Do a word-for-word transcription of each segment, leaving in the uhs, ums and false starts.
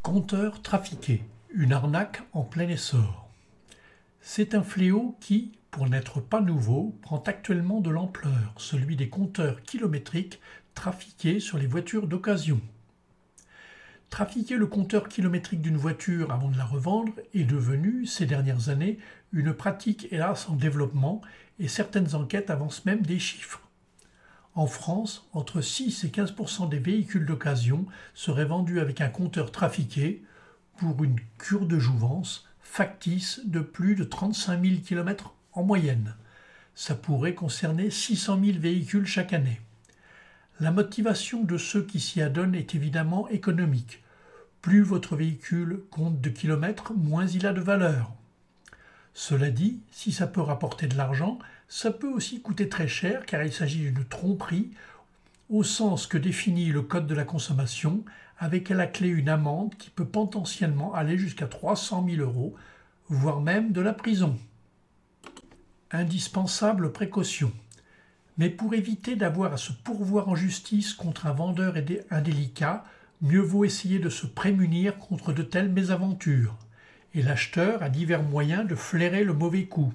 Compteur trafiqué, une arnaque en plein essor. C'est un fléau qui, pour n'être pas nouveau, prend actuellement de l'ampleur, celui des compteurs kilométriques trafiqués sur les voitures d'occasion. Trafiquer le compteur kilométrique d'une voiture avant de la revendre est devenu, ces dernières années, une pratique hélas en développement et certaines enquêtes avancent même des chiffres. En France, entre six et quinze pour cent des véhicules d'occasion seraient vendus avec un compteur trafiqué pour une cure de jouvence factice de plus de trente-cinq mille kilomètres en moyenne. Ça pourrait concerner six cent mille véhicules chaque année. La motivation de ceux qui s'y adonnent est évidemment économique. Plus votre véhicule compte de kilomètres, moins il a de valeur. Cela dit, si ça peut rapporter de l'argent, ça peut aussi coûter très cher car il s'agit d'une tromperie au sens que définit le Code de la consommation avec à la clé une amende qui peut potentiellement aller jusqu'à trois cent mille euros, voire même de la prison. Indispensable précaution. Mais pour éviter d'avoir à se pourvoir en justice contre un vendeur indélicat, mieux vaut essayer de se prémunir contre de telles mésaventures. Et l'acheteur a divers moyens de flairer le mauvais coup.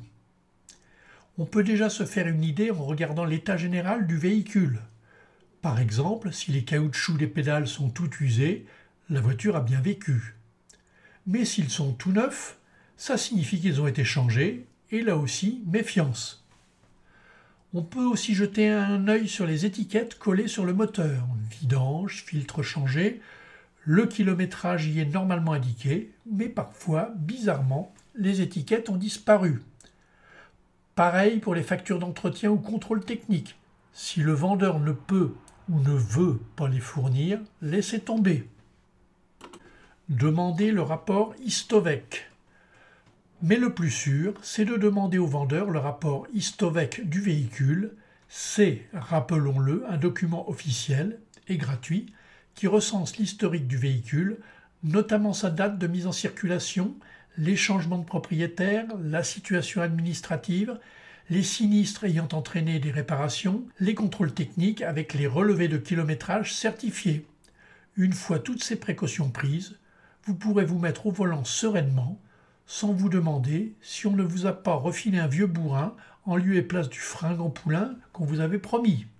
On peut déjà se faire une idée en regardant l'état général du véhicule. Par exemple, si les caoutchoucs des pédales sont tout usés, la voiture a bien vécu. Mais s'ils sont tout neufs, ça signifie qu'ils ont été changés, et là aussi, méfiance. On peut aussi jeter un œil sur les étiquettes collées sur le moteur. Vidange, filtre changé, le kilométrage y est normalement indiqué, mais parfois, bizarrement, les étiquettes ont disparu. Pareil pour les factures d'entretien ou contrôle technique. Si le vendeur ne peut ou ne veut pas les fournir, laissez tomber. Demandez le rapport Istovec. Mais le plus sûr, c'est de demander au vendeur le rapport Istovec du véhicule. C'est, rappelons-le, un document officiel et gratuit qui recense l'historique du véhicule, notamment sa date de mise en circulation, les changements de propriétaire, la situation administrative, les sinistres ayant entraîné des réparations, les contrôles techniques avec les relevés de kilométrage certifiés. Une fois toutes ces précautions prises, vous pourrez vous mettre au volant sereinement, sans vous demander si on ne vous a pas refilé un vieux bourrin en lieu et place du fringant poulain qu'on vous avait promis.